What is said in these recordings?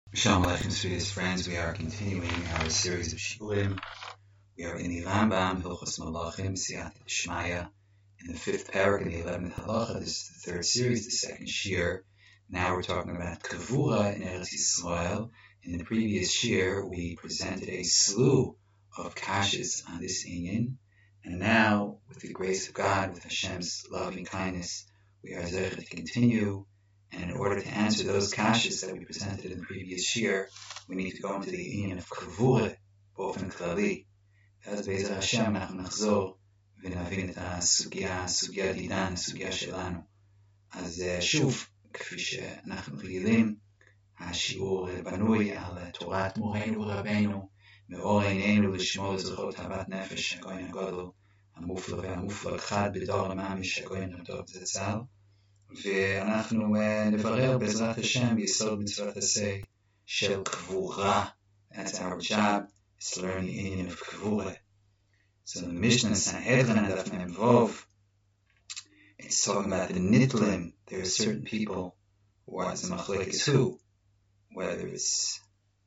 Shalom Aleichem, sweetest friends. We are continuing our series of Shiurim. We are in the Rambam, Hilchos Malachim, Siyat Shmaya, in the fifth parak in the 11th halacha. This is the third series, the second shir. Now we're talking about Kavura in Eretz Yisrael. In the previous shir, we presented a slew of kashas on this inyan, and now, with the grace of God, with Hashem's loving kindness, we are zeichet to continue. And in order to answer those kashas that we presented in the previous year, we need to go into the inyan of kavura, באופן כללי. ואז בעזרת השם אנחנו נחזור ונבין את הסוגיה דידן, הסוגיה שלנו. אז שוב, כפי שאנחנו רגילים, השיעור בנוי על תורת מורנו ורבנו, מאור עינינו לשמור לזכות אהבת נפש, הכהן הגדול, המופלא והמופלג, חד בדור הממש, הכהן הגדול זצ"ל. ואנחנו נברר בעזרת השם ביסוד מצוות עשה של קבורה. That's our job, is to learn the inyan of kavura. So the Mishnah Sanhedrin and Daf Mem Vov, it's talking about the nitlim. There are certain people who are the machlekes who, whether it's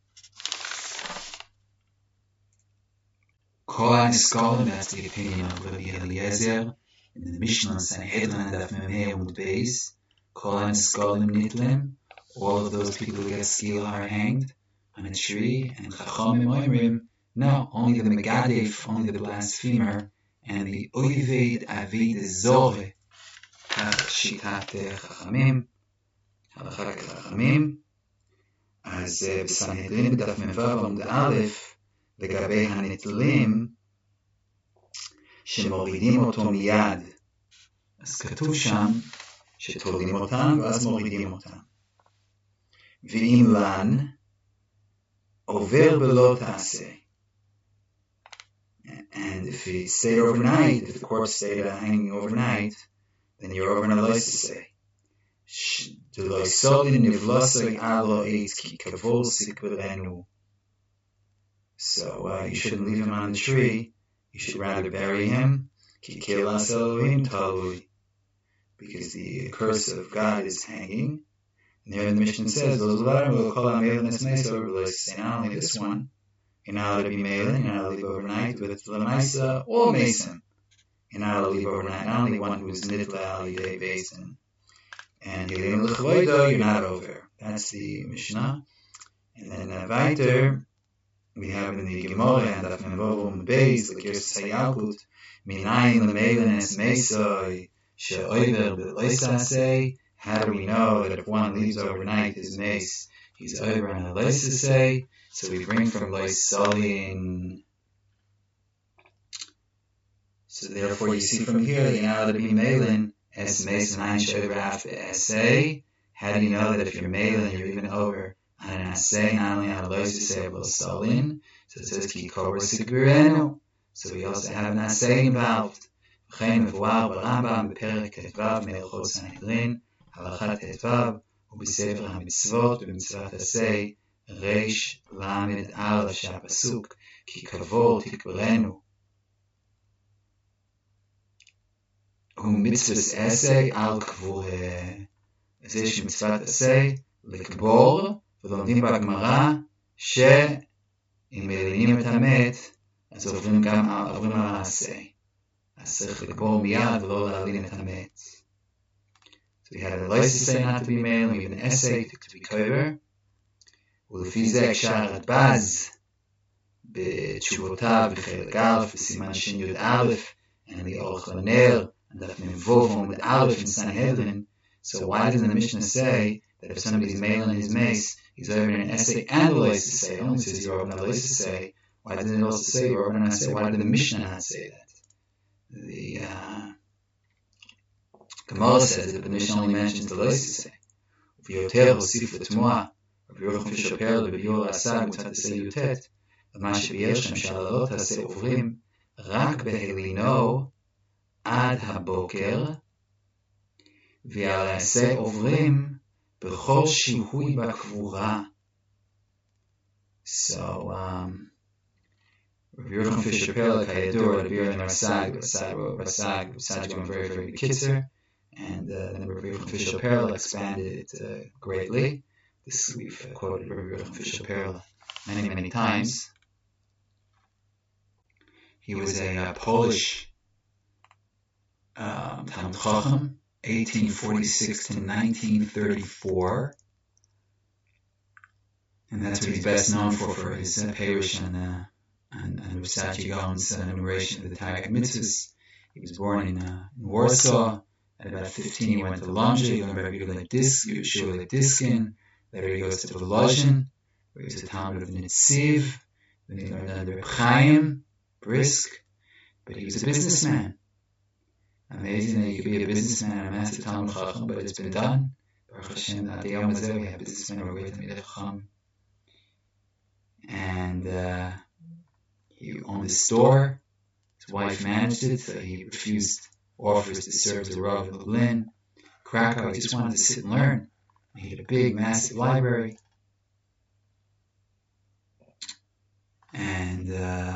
Kol HaNiskolim, that's the opinion of Rabbi Eliezer. In the Mishnah Sanhedrin and Daf Mem Hey Amud Beis, Kol HaNiskolim Nitlim, all of those people who get skila are hanged on a tree, and Chachamim Oimrim, no, only the Megadef, only the blasphemer, and the Oived Avid Zoreh, Kach Shitat Chachamim, Halachat Chachamim, אז בסנהדרין בדף מ"ו עמוד א', לגבי הנטלים, שמורידים אותו מיד. אז כתוב שם שתולים אותם ואז מורידים אותם. ואם לן, עובר בלא תעשה. And if he stayed overnight, if the corpse stayed hanging overnight, then you're over in a loisase. דלא יסולין נבלוסי עלו עץ כי כבול סיקברנו. So you shouldn't leave him on the tree. You should rather bury him, because the curse of God is hanging. And there the Mishnah says, not only this one, you're not allowed to be male, you're not allowed to leave overnight, but it's Lamaisa or Mason. You're not allowed to leave overnight, not only one who is Nitla Alidei Basin. And you're not over. That's the Mishnah. And then weiter, we have in the Gemara and Daf Mem Vov Beis the Girsas Hayalkut Minayin Lemeilin Es Meisoi She'oiver B'Loisasei. How do we know that if one leaves overnight his mace, he's over on a Loisasei? So we bring from Loisolin. So therefore you see from here you're not allowed to be Meilin Es Meis Nayin She'oiver Af Esei. How do you know that if you're Meilin you're even over on an assay, not only on a loisasei of losolin, so it says ki kobra sikvirenu. So we also have an assay involved. V'chein mevuar b'Rambam b'perek Tetvav me'ilchot Sanhedrin halachat Tetvav u'b'sefer hamitzvot u'b'mitzvat assay reish lamed aleph she'apasuk ki kavol tikvirenu u'mitzvas assay al kvureh. אז יש מצוות עשה לקבור, ולומדים בגמרא שאם מלינים את המת, אז עוברים על העשה. אז צריך לקבור מיד ולא להלין את המת. So we had a license say not to be male, we have an essay to be cover. ולפי זה הקשר רדב"ז בתשובותיו בחלק א' בסימן שי"א, and the אורך לנר, and דף מ"ו עמוד א' in Sanhedrin. So why doesn't the Mishnah say that if somebody's mailing his mace, he's over in an essay and a loisasei? It only says you're over in a loisasei. Why doesn't it also say you're over in an essay? Why did the Mishnah not say that? The Gemara says that the Mishnah only mentions the loisasei. V'yoter hosif l'tmuah, Rabbi Yochanan Fisher Perl, Rabbi Yoel Asag, Mitzvot Aseh Yutet, ומה שביאר שם שהלילות העשה עוברים רק בהלינו עד הבוקר, ועל העשה עוברים בכל שיהוי בקבורה. So, Rabbi Yochanan Fisher Perl, Kayadur, Rabbi Yochanan Rasag going very, very kitzer, and then Rabbi Yochanan Fisher Perl expanded it greatly. This we've quoted Rabbi Yochanan Fisher Perla many, many times. He was a Polish Talmid Chacham, 1846 to 1934, and that's what he's best known for his Perush and Rusati Gaon's enumeration of the Taryag Mitzvahs. He was born in Warsaw. At about 15, he went to Lomzhe. He learned by Rabbi Shua Diskin. Later he goes to Volozhin, where he was a Talmud of Nitziv. Then he learned under Reb Chaim Brisk, but he was a businessman. Amazing that you could be a businessman and a master Talmud Chacham, but it's been done. Baruch Hashem, at the Yom Hazeh, we have businessmen who are great Talmidei Chacham. And he owned a store. His wife managed it, so he refused offers to serve as a Rav in Lublin, Krakow. He just wanted to sit and learn. He had a big, massive library. And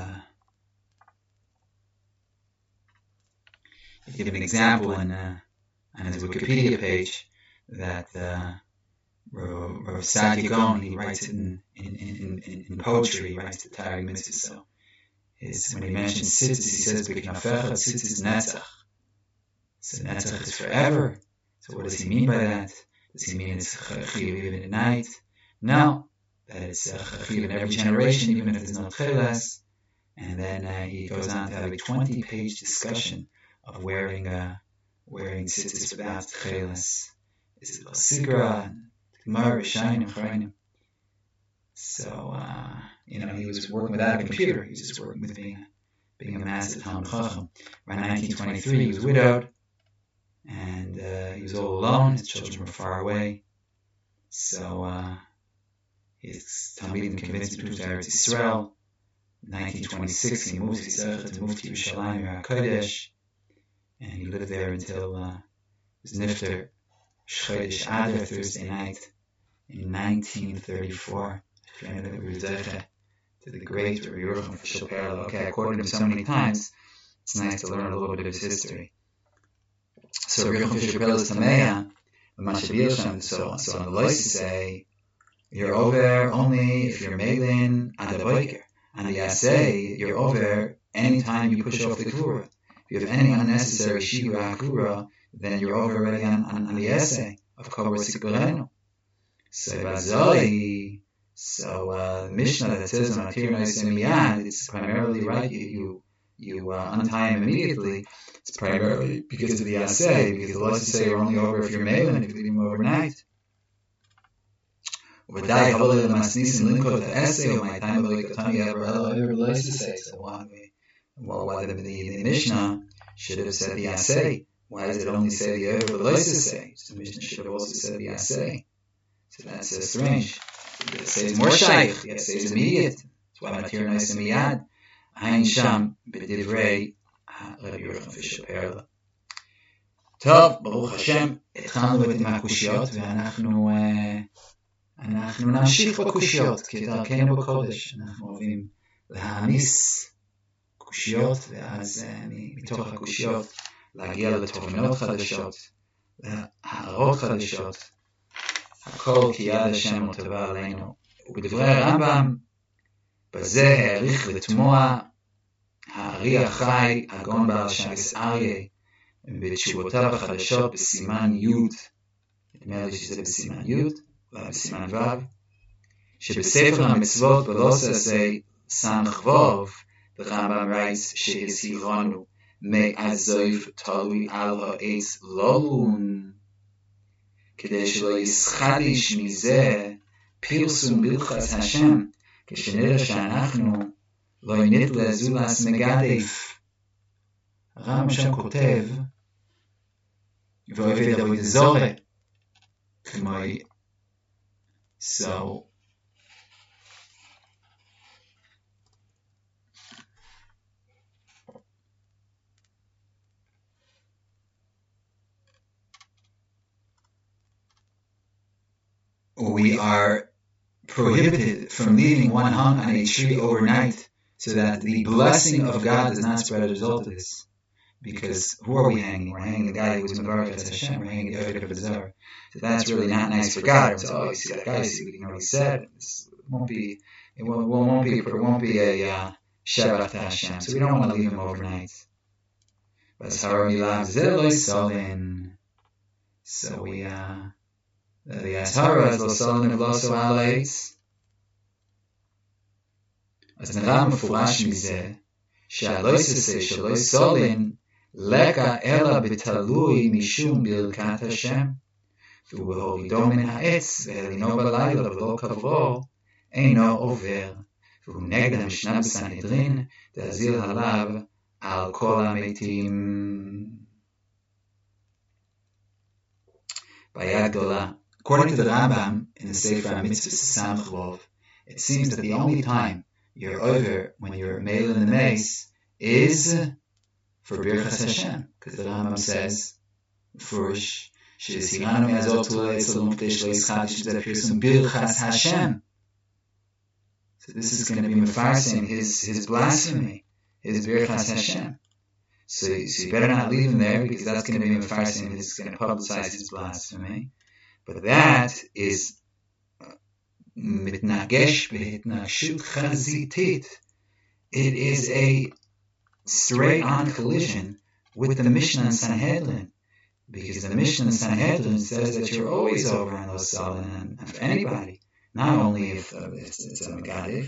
he gave an example on his Wikipedia page that Rav Sadia Gaon, he writes it in poetry. He writes the Taryag Mitzvah. So when he mentions Tzitzis, he says, "B'knafecha Tzitzis Netzach." So Netzach is forever. So what does he mean by that? Does he mean it's Chiyuv even at night? No, that it's Chiyuv in every generation, even if there's no Tcheles. And then he goes on to have a 20-page discussion of wearing tzitzis without Tcheles. Is it Sigra, Gemara, Shainim, Chayim? So he was working without a computer. He was just working with being a master Talmid Chacham. Around 1923, he was widowed. And he was all alone. His children were far away. So his Talmidim convinced him to move to Eretz Yisrael. In 1926, he moved to Yerushalayim HaKodesh, and he lived there until his nifter Chodesh Adar, Thursday night, in 1934. To the great Rabbi Yochanan Fisher Perla. Okay, I quoted him so many times. It's nice to learn a little bit of his history. So Rabbi Yochanan Fisher Perla is Tameya, so on the Lois to say, you're over only if you're Meilin and the Boiker. And the Asay, you're over anytime you push off the Kura. If you have any unnecessary Shiva HaKura, then you're over already on the Asay of Kobra Sikberenu. So Bazoi, the Mishnah that says on Atir Naisem Miyad, it's primarily right, you untie him immediately. It's primarily because of the Asay, because the laws say you're only over if you're Meilin, if you leave him overnight. V'dai chavol lemasnisin linkot ha'asay, or my time l'ikatani ever likes to say. So why the Mishnah should have said the Asay? Why does it only say the ever likes to say? The Mishnah should have also said the Asay. So that's strange. The Asay is more shaykh. The Asay is immediate. That's why Matir Naisem Miyad. Ein sham b'divrei Rabbi Yochanan Fisher Perla. Tov, Baruch Hashem, התחלנו עם הקושיות, ואנחנו נמשיך בקושיות, כדרכנו בקודש. אנחנו אוהבים להעמיס קושיות, ואז מתוך הקושיות להגיע לתובנות חדשות, להערות חדשות. הכל כי יד השם מוטבע עלינו. ובדברי הרמב"ם, בזה העריך לתמוע הארי החי, הגאון בעל ש"ס אריה, בתשובותיו החדשות בסימן י', נדמה לי שזה בסימן י', אולי בסימן ו', שבספר המצוות בלוס הזה ס"ו, הרמב"ם רייס שהזהירנו מעזוב תלוי על העץ לא לון, כדי שלא יסחדיש מזה פרסום בהלכות השם, כשנראה שאנחנו לא נתלה זולת מגדף. הרמב"ם שם כותב, ואוהב את עבודת זרה, כמוי. So, we are prohibited from leaving one hung on a tree overnight, so that the blessing of God does not spread as a result of this. because who are we hanging? We're hanging the guy who was Mevarach as Hashem. We're hanging the Ovid of Azar. So that's really not nice for God. So, oh, you see that guy? You see what he said? It won't be a Shabbat to Hashem. So we don't want to leave him overnight. But Haroni Lav Ziloi Solin. So we the Ashara is Lo Solin of Loso Alaitz. אז נראה מפורש מזה שהלויססה שלא סולין לקה אלא בתלוי משום ברכת השם והוא בהורידו מן העץ והלינו בלילה ולא קברו אינו עובר והוא נגד המשנה בסנהדרין להזיל עליו על כל המתים. בעיה גדולה. According to the Rambam in the Sefer HaMitzvah Samach Vov, it seems that the only time you're over when you're male in the mace is for Birchas Hashem, because the Rambam says, Furish, Shesiranu Yazot Salom Kdesh Leischadish Zepirsun Birchas Hashem. So this is going to be mefarsing his blasphemy, his Birchas Hashem. So you better not leave him there, because that's going to be mefarsing, it's going to publicize his blasphemy. But that is מתנגש בהתנגשות חזיתית. It is a straight-on collision with the Mishnah in Sanhedrin, because the Mishnah in Sanhedrin says that you're always over on those Solin, and for anybody, not only if it's a Megadif.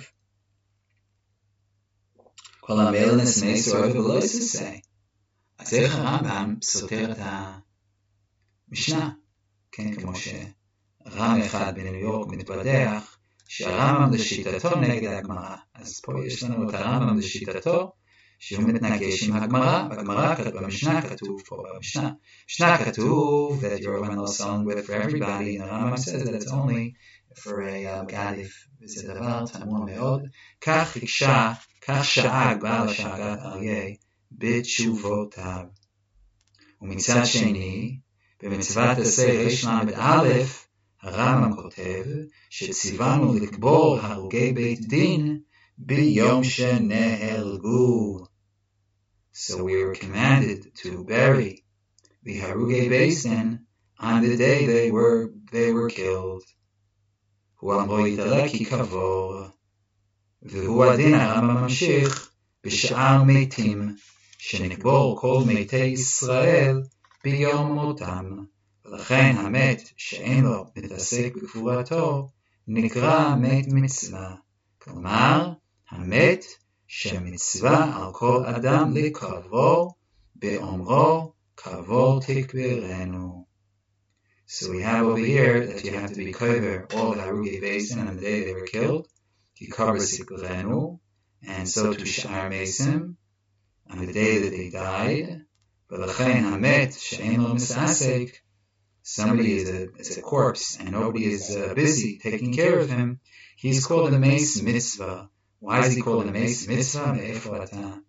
כל המייל נסמי סורב ולא יססי. אז איך הרמב"ם סותר את המשנה, כן, כמו רם אחד בניו יורק מתבדח שהרמב"ם לשיטתו נגד הגמרא. אז פה יש לנו את הרמב"ם לשיטתו שהוא מתנגש עם הגמרא. במשנה כתוב פה, במשנה כתוב that you're going to sell with for everybody, and the Rambam says that it's only for a gadif. וזה דבר תמוה מאוד. כך שאג בעל השאגת אריה בתשובותיו. ומצד שני, במצוות עשה רל"א, הרמב"ם כותב שציוונו לקבור הרוגי בית דין ביום שנהרגו. So we were commanded to bury the הרוגי בית דין on the day they were killed. הוא אמרו יתעלה כי קבור. והוא הדין הרמב"ם ממשיך בשאר מתים שנקבור כל מתי ישראל ביום מותם. ולכן המת שאין לו מתעסק בקבורתו נקרא מת מצווה. כלומר, המת שמצווה על כל אדם לקברו באומרו קבור תקברנו. So we have over here that you have to be kover all the Harugei Beis on the day they were killed. You cover Siklerenu, and so to Sha'ar Mesim on the day that they died. V'lachein hamet she'ein lo misasek. Somebody is a corpse and nobody is busy taking care of him. He's called a mace mitzvah. Why is he called a mace mitzvah? Me'efo ata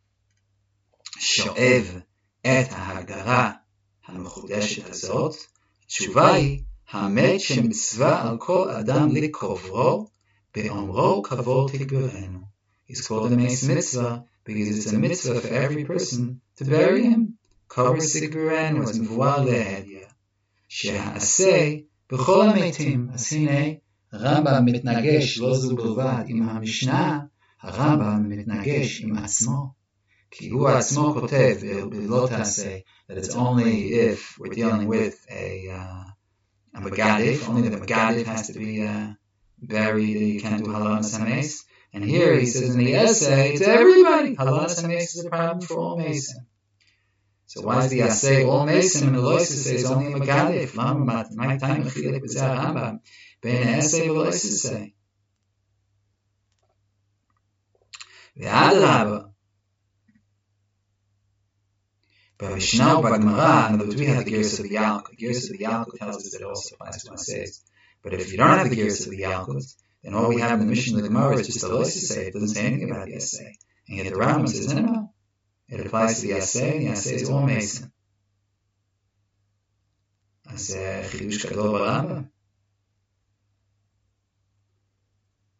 sho'ev et ha'hagdara ha'mechudeshet hazot. התשובה היא, המת שמצווה על כל אדם לקוברו, באומרו קבור תקברנו. He's called a mace mitzvah because it's a mitzvah for every person to bury him. קבור תקברנו, אז מבואר להדיה. שהעשה בכל המתים. אז הנה, הרמב"ם מתנגש, לא זו בלבד, עם המשנה, הרמב"ם מתנגש עם עצמו. כי הוא עצמו כותב, לא תעשה, that it's only if we're dealing with a Megadif, only the Megadif has to be buried, you can't do Halanas HaMeis. And here he says in the essay, it's everybody. Halanas HaMeis is a problem for all Mason. So why is the essay all Mason and the Loises say it's only a Megadif? My time Mechilek B'zeh Rambam, Ben essay Loises say. The Adrabah, but Mishnah Bagmara, in other words, we have the Gears of the Yalkut. The Gears of the Yalkut tells us that it also applies to Asayis. But if you don't have the Gears of the Yalkut, then all we have in the Mishnah of the Gemara is just a Lois Essay. It doesn't say anything about the Essay. And yet the Rambam says, no. It applies to the Essay, and the Essay is all Mason. אז חידוש גדול ברמב"ם.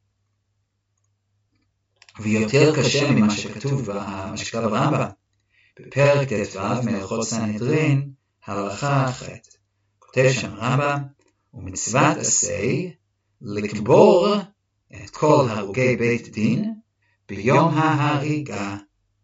ויותר קשה ממה שכתוב, מה שכתב הרמב"ם. בפרק ט"ו מהלכות סנהדרין, הלכה ח'. כותב שם הרמב"ם, ומצוות עשה לקבור את כל הרוגי בית דין ביום ההריגה,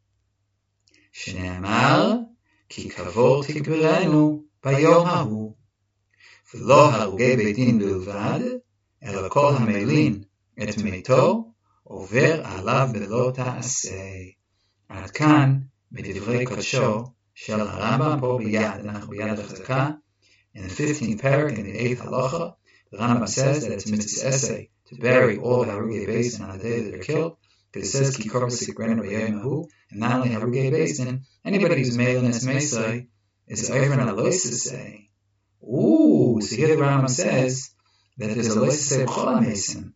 שנאמר, כי קבור תקברנו ביום ההוא. ולא הרוגי בית דין בלבד, אלא כל המלין את מתו, עובר עליו בלא תעשה. עד כאן מדברי קודשו של הרמב"ם פה ביד. אנחנו ביד החזקה. In the 15th parak, in the 8th halacha, the Rambam says that it's mitzvah essay to bury all the Harugei Beis on the day that they're killed. Because it says, Ki korban sikrenu b'yom hahu, and not only Harugei Beis, anybody who's male in this Mesai is over and a loisesei. Ooh, so here the Rambam says that there's a loisesei b'chol ha-mesim.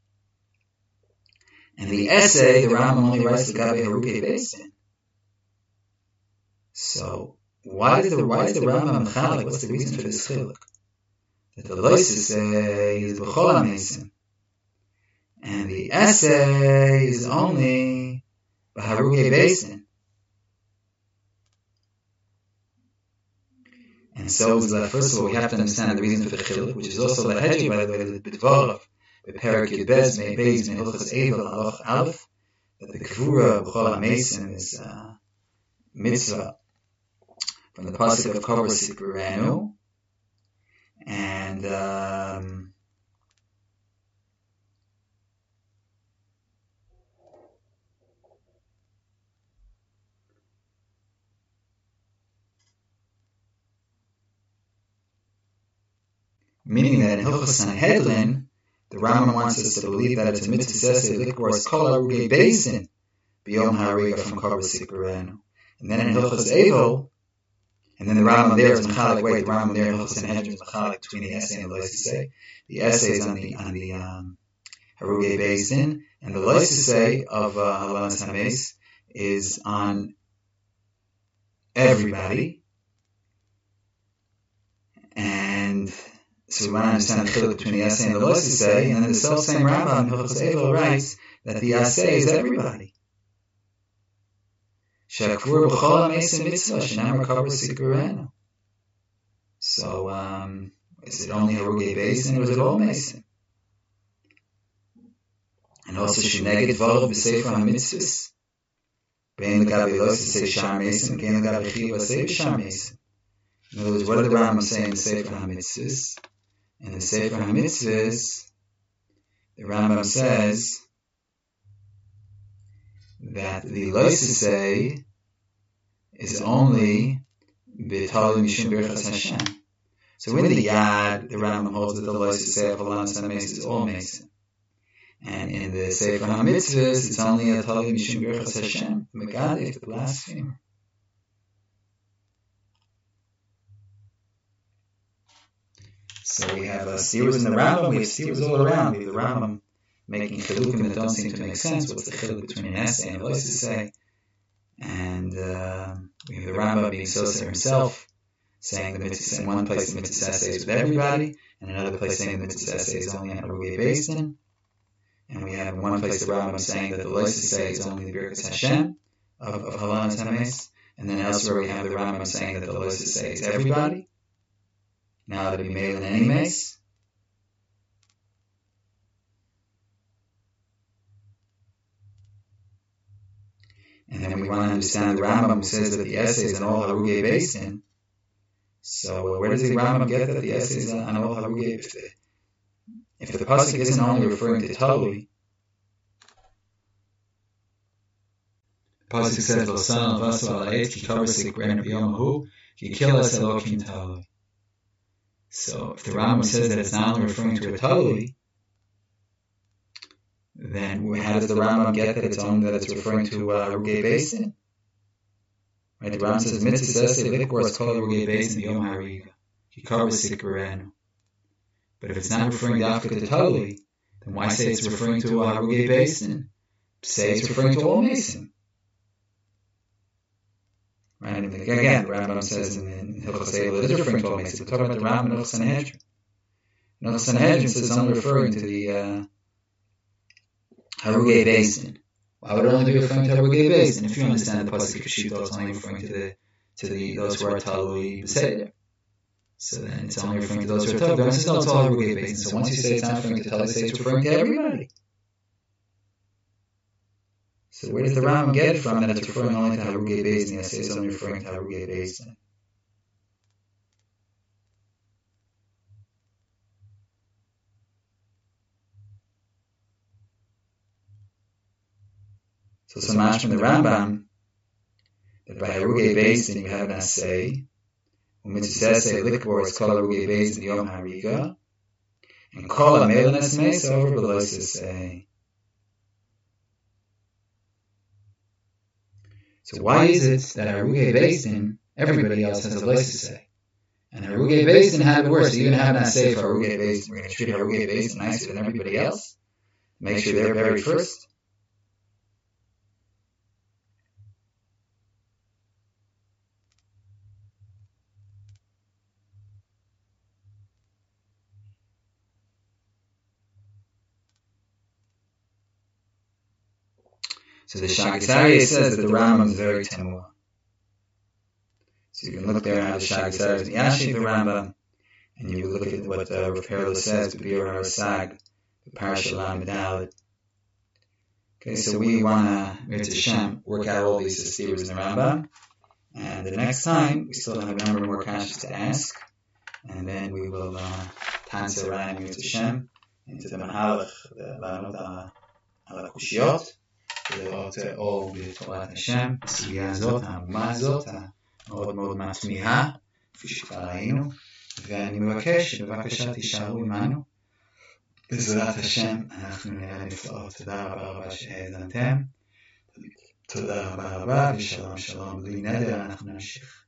And the essay, the Rambam only writes the Gabi Harugei Beis. So, why is the Rambam mechalik? What's the reason for this chiluk? That the loisesei is b'chol ha-mesim, and the essay is only b'harugei beisin. And so, first of all, we have to understand the reason for the chiluk, which is also leheji, by the way, the b'dvarav, b'perak yud bez, mei beis, mei hilchos evel, aloch aleph, that the kavura b'chol ha-mesim is mitzvah from the pasuk of Kover Sikurenu, and meaning that in Hilchos Sanhedrin, the Rambam wants us to believe that it's a mitzvah sesei likbor kol harugei beisin b'yom hariga from Kover Sikurenu, and then in Hilchos Evel. And then the Rambam there is mechalik. Wait, the Rambam there in Hilchos Sanhedrin is mechalik between the essay and the loisesei. The essay is on the Harugei Beisin, and the loisesei of Halanas Hames is on everybody. And so we want to understand the chiluk between the essay and the loisesei. And then the self-same Rambam in Hilchos Evel writes that the essay is everybody. So, is it only Harugei Beisin or is it all Mason? And also, Sheneged Varav b'Sefer HaMitzvahs, Bein L'gabi Loisesei Shar Mason, Bein L'gabi Chiyuv Asei Shar Mason. In other words, what did the Rambam say in the Sefer HaMitzvahs? In the Sefer HaMitzvahs, the Rambam says that the loisesei is only b'talui mishum birchas Hashem. So in the Yad, the Rambam holds that the loisesei of Halanas Hames is all Mason, and in the Sefer HaMitzvahs, it's only a talui mishum birchas Hashem, megadif, the blasphemer. So we have steers in the Rambam, we have steers all around. We have the Rambam making chilukim that don't seem to make sense. What's the chiluk between an essay and a loisesei? And we have the Rambam being Soser himself, saying the mitzvah in one place the mitzvah essay is with everybody, and another place saying the mitzvah essay is only on Harugei Beisin. And we have in one place the Rambam saying that the loisesei is only the Birkas Hashem of Halanas Hames, and then elsewhere we have the Rambam saying that the loisesei is everybody. Now that it be made in any mace. And then we want to understand the Rambam who says that the essay is on all Harugei Beisin. So where does the Rambam get that the essay is on all Harugei Beisin? If the pasuk isn't only referring to Talui, the pasuk says, "L'san l'vaso al'et ki kover sikrenu b'yom hahu ki kilas Elokim Talui." So if the Rambam says that it's not only referring to a Talui, then how does the Rambam get that it's referring to Harugei Beisin? Right, the Rambam says mitzvah sesei likbor is called Harugei Beisin b'yom hariga ki kover sikrenu. But if it's not referring to Afka to Talui, then why say it's referring to Harugei Beisin? Say it's referring to all Mason. Right? And again, the Rambam says in Hilchos Evel it is referring to all Mason. We're talking about the Rambam in Hilchos Sanhedrin. Hilchos Sanhedrin says it's only referring to the Harugei Beisin. why would it only be referring to Harugei Beis? And if you understand the pasuk Pshita, it's only referring to those who are Talui B'Seder. So then it's only referring to those who are Talui. But it's not all Harugei Beis. So once you say it's not referring to Talui, say it's referring to everybody. So where does the Rambam get it from that it's referring only to Harugei Beis, and say it's only referring to Harugei Beis? So it's a match from the Rambam that by Harugei Beis you have an assay. When it says likbor, it's called Harugei Beis in Yom Hariga, and kol hamelin esmeis over below say. So why is it that Harugei Beis everybody else has a place to say, and Harugei Beis had it worse? You're going to have an assay for Harugei Beis. We're going to treat Harugei Beis nicer than everybody else. Make sure they're buried first. So the Shagas Aryeh says that the Rambam is very temua. So you can look there at the Shagas Aryeh, the Yashi, the Rambam, and you look at what Rav Perla says, B'Biur HaRasag, the Parashat Lamed Dalet. Okay, so we want to, Mirz Hashem, work out all these steers in the Rambam, and the next time we still have a number more questions to ask, and then we will answer Ryan Mirz Hashem into the Mahalach, the Lanot Ala Kushiyot. לראות אור בתורת השם, בסוגיה הזאת, העמומה הזאת, המאוד מאוד מתמיהה, כפי שכבר ראינו, ואני מבקש שבבקשה תישארו עמנו, בעזרת השם אנחנו נראה נפלאות. תודה רבה רבה שהאזנתם, תודה רבה רבה, ושלום שלום, בלי נדר אנחנו נמשיך.